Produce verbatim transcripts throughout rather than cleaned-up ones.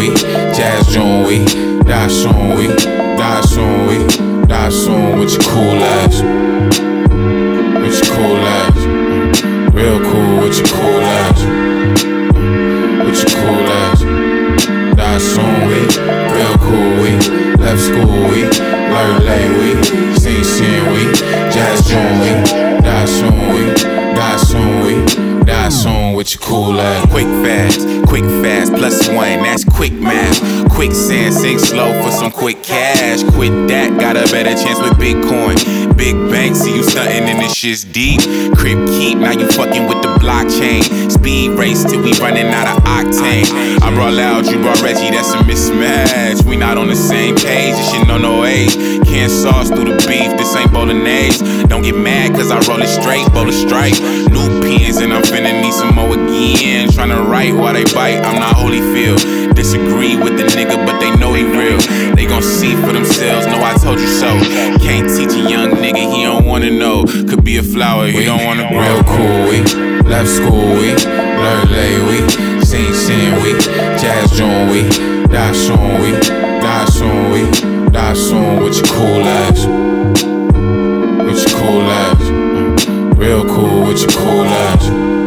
we, jazz joint we, die soon we, die soon we, die soon with your cool ass, with your cool ass, real cool with your cool ass, with your cool ass, die soon we, real cool we, left school we, learn late we, sing sin we, jazz joint we, die soon we, die soon we, die soon with your cool ass. Quick fast, quick fast, plus one, that's quick math. Quicksand, sink slow for some quick cash. Quit that, got a better chance with Bitcoin. Big bank, see you stuntin' and this shit's deep. Crib keep, now you fucking with the blockchain. Speed race till we running out of octane. I brought Loud, you brought Reggie, that's a mismatch. We not on the same page, this shit no no age. Can't sauce through the beef, this ain't bolognese. Don't get mad cause I roll it straight, bowl of strike. New pins and I'm finna need some more again. Tryna write while they bite, I'm not Holyfield. Disagree with the nigga, but they know he real. They gon' see for themselves, know I told you so. Can't teach a young nigga, he don't wanna know. Could be a flower, he we don't wanna grow. Real cool we, left school we, learn late we, sing sin we, jazz joint we, die soon we, die soon we, die soon with your cool ass, with your cool ass, real cool with your cool ass,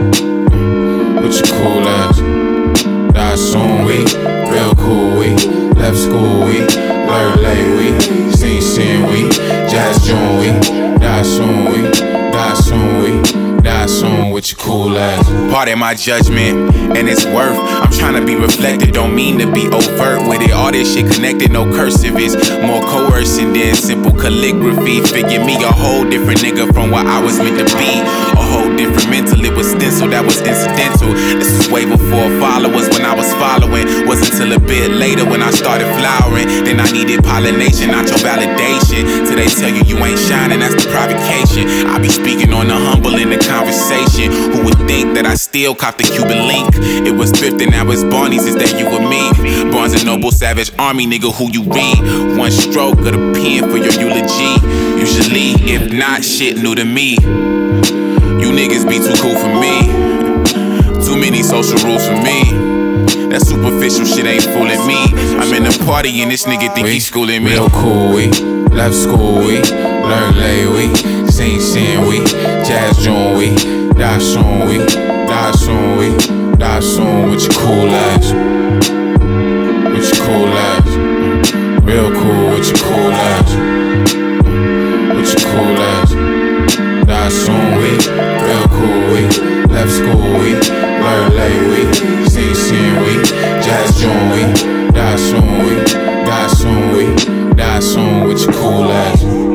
with your cool ass, die soon we, real cool we, left school we, learn late we, sing sin we, jazz joint we, die soon we, die soon we, die soon with your cool ass. Pardon my judgment, and it's worth. I'm tryna be reflected, don't mean to be overt with it. All this shit connected, no cursive is more coercive than simple calligraphy. Figure me a whole different nigga from what I was meant to be. A whole different mental, it was stencil, that was incidental. This was way before followers when I was following. Wasn't till a bit later when I started flowering. Then I needed pollination, not your validation. Till they tell you you ain't shining, that's the provocation. I be speaking on the humble in the conversation. Who would think that I still cop the Cuban link? It was thrifting, now it's Barney's, is that you and me? Barnes and Noble, Savage Army, nigga, who you read? One stroke of the pen for your eulogy. Usually, if not, shit new to me. You niggas be too cool for me. Too many social rules for me. That superficial shit ain't fooling me. I'm in a party and this nigga think we, he's schooling me. Real cool we, left school we, learn late we, sing sin we, jazz joint we, die soon we, die soon we, die soon with your cool ass, with your cool ass, real cool with your cool ass, with your cool ass, die soon we, real cool we, left school we, learn late we, sing sin we, jazz joint we, die soon we, die soon we, die soon with your cool ass.